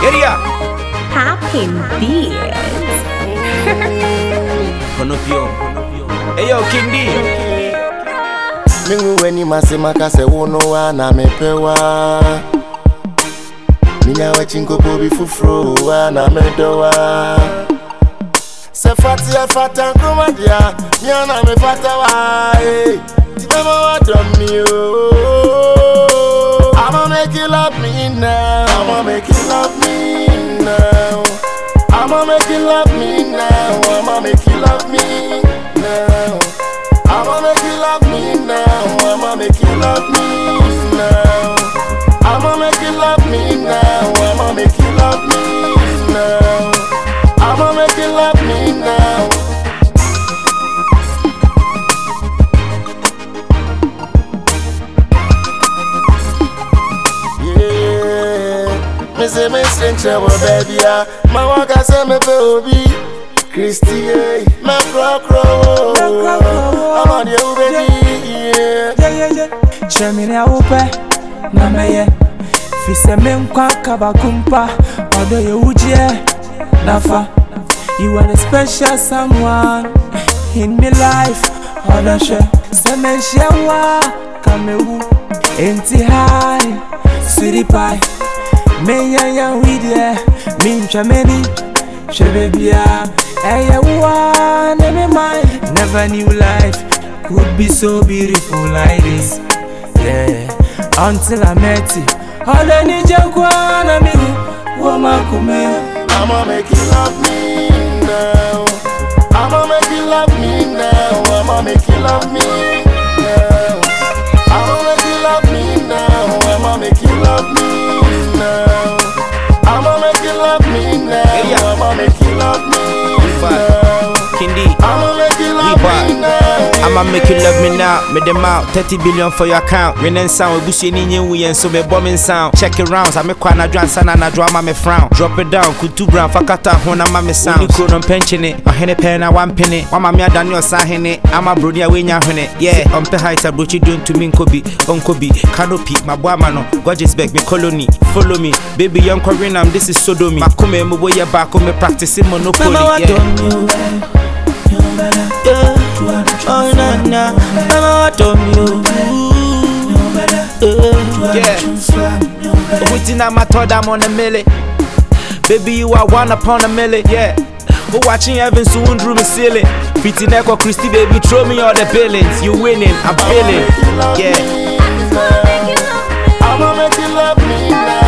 Area. Happy beards. Konopio. Hey yo, King D. Mingu weni masema se wono wa na mepewa. Minya wachinko pobi fufro wa na medowa. Se fati ya fata kuma dia, miya na me fata wa. Tima wa domi o. I'ma make you love me now. I'ma make you love me now. I'ma make you love me now. I'ma make you love me now. I'ma make you love me now. I'ma make you love me now. I'ma make you love me now. I'ma make you love me now. I'ma make you love me now. Yeah, me say me sing trouble, baby. My walk I say me baby. Christy, me crow. I'm on you, baby. Yeah. Chemine upe na meye. Fise me nkwa kabakumpa. Odo ye ujie nafa. You are the special someone in my life. Odo she se me shewa kamewu. Enti high, sweetie pie. Me yan with ya. Me nchemeni, shebebia. Hey, one in my mind. Never knew life could be so beautiful like this. Yeah, until I met you. All I need you to me, woman, come here. I'ma make you love me now. I'ma make you love me now. I'ma make you love me now. I'ma make you love me now. I'ma make you love me now. I'ma make you love me now. I'ma make you love me now. King D. I'ma make you love me now. I'ma make you love me now. Made them out 30 billion for your account. Renen sound, we bush any new and so me bombing sound. Check it rounds. I make quite drum sana na drama me frown. Drop it down, could 2 brown fakata hona mama sound. You could on pension it, or henny pen a 1 penny. Mama mia Daniel Sahene, I'm a brody away nya hene. Yeah, on pe height a brochi doing to me Kobe, Unkobi, Canopy, my boy mano, gorgeous back me colony. Follow me, baby young Corinam, this is Sodomy. Makome mo way back on me practicing monopoly. Yeah. Oh na, mama what on you? Yeah. Within my thought I'm on a milli. Baby you are one upon a milli. Yeah. We're watching Evans soon drew me silly. Fitting Echo Christy baby throw me all the billings. You winning, I'm feeling. Yeah. I'ma make you love me now.